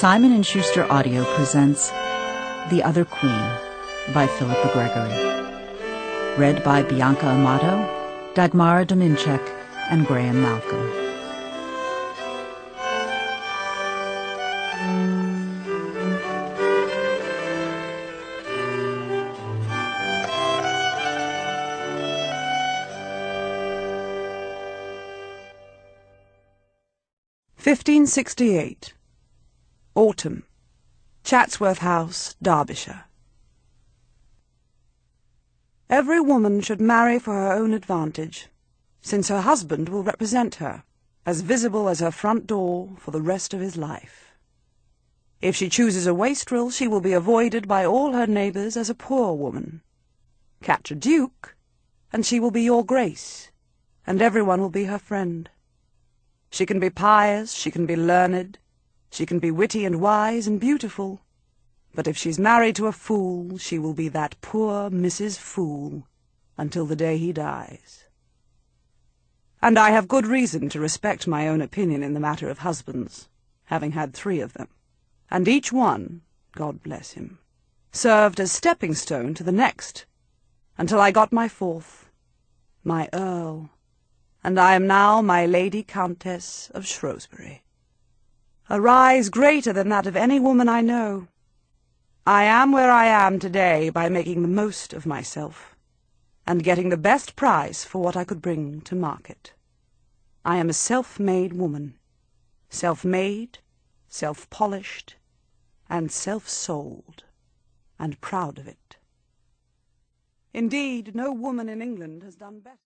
Simon & Schuster Audio presents The Other Queen by Philippa Gregory. Read by Bianca Amato, Dagmara Dominczek, and Graham Malcolm. (1568) Autumn, Chatsworth House, Derbyshire. Every woman should marry for her own advantage, since her husband will represent her, as visible as her front door, for the rest of his life. If she chooses a wastrel, she will be avoided by all her neighbours as a poor woman. Catch a duke, and she will be your grace, and everyone will be her friend. She can be pious, she can be learned, she can be witty and wise and beautiful, but if she's married to a fool, she will be that poor Mrs. Fool until the day he dies. And I have good reason to respect my own opinion in the matter of husbands, having had 3 of them, and each one, God bless him, served as stepping-stone to the next, until I got my 4th, my Earl, and I am now my Lady Countess of Shrewsbury. A rise greater than that of any woman I know. I am where I am today by making the most of myself, and getting the best price for what I could bring to market. I am a self-made woman, self-made, self-polished, and self-sold, and proud of it. Indeed, no woman in England has done better.